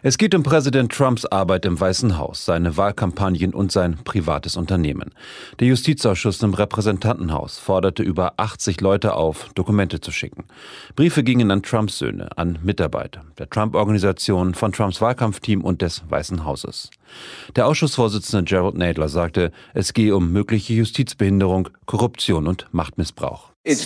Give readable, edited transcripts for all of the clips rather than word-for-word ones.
Es geht um Präsident Trumps Arbeit im Weißen Haus, seine Wahlkampagnen und sein privates Unternehmen. Der Justizausschuss im Repräsentantenhaus forderte über 80 Leute auf, Dokumente zu schicken. Briefe gingen an Trumps Söhne, an Mitarbeiter der Trump-Organisation, von Trumps Wahlkampfteam und des Weißen Hauses. Der Ausschussvorsitzende Jerrold Nadler sagte, es gehe um mögliche Justizbehinderung, Korruption und Machtmissbrauch. Es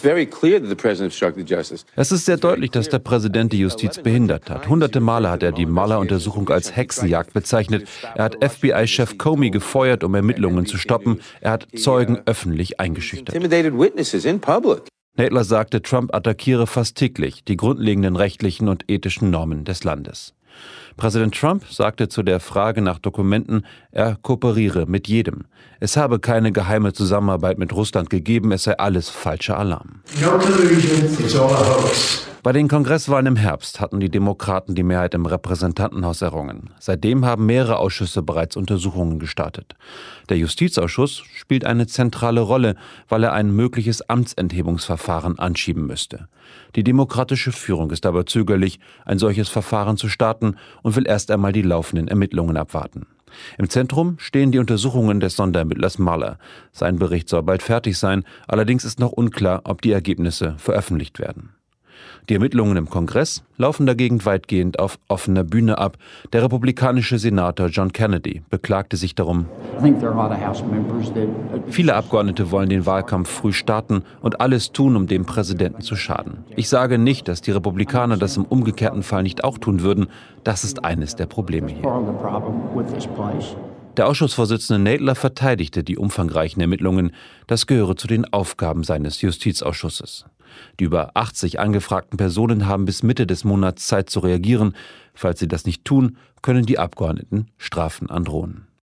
ist sehr deutlich, dass der Präsident die Justiz behindert hat. Hunderte Male hat er die Mueller-Untersuchung als Hexenjagd bezeichnet. Er hat FBI-Chef Comey gefeuert, um Ermittlungen zu stoppen. Er hat Zeugen öffentlich eingeschüchtert. Nadler sagte, Trump attackiere fast täglich die grundlegenden rechtlichen und ethischen Normen des Landes. Präsident Trump sagte zu der Frage nach Dokumenten, er kooperiere mit jedem. Es habe keine geheime Zusammenarbeit mit Russland gegeben, es sei alles falscher Alarm. No collusion, it's all a hoax. Bei den Kongresswahlen im Herbst hatten die Demokraten die Mehrheit im Repräsentantenhaus errungen. Seitdem haben mehrere Ausschüsse bereits Untersuchungen gestartet. Der Justizausschuss spielt eine zentrale Rolle, weil er ein mögliches Amtsenthebungsverfahren anschieben müsste. Die demokratische Führung ist aber zögerlich, ein solches Verfahren zu starten und will erst einmal die laufenden Ermittlungen abwarten. Im Zentrum stehen die Untersuchungen des Sonderermittlers Mueller. Sein Bericht soll bald fertig sein, allerdings ist noch unklar, ob die Ergebnisse veröffentlicht werden. Die Ermittlungen im Kongress laufen dagegen weitgehend auf offener Bühne ab. Der republikanische Senator John Kennedy beklagte sich darum. Viele Abgeordnete wollen den Wahlkampf früh starten und alles tun, um dem Präsidenten zu schaden. Ich sage nicht, dass die Republikaner das im umgekehrten Fall nicht auch tun würden. Das ist eines der Probleme hier. Der Ausschussvorsitzende Nadler verteidigte die umfangreichen Ermittlungen. Das gehöre zu den Aufgaben seines Justizausschusses. Die über 80 angefragten Personen haben bis Mitte des Monats Zeit zu reagieren. Falls sie das nicht tun, können die Abgeordneten Strafen androhen.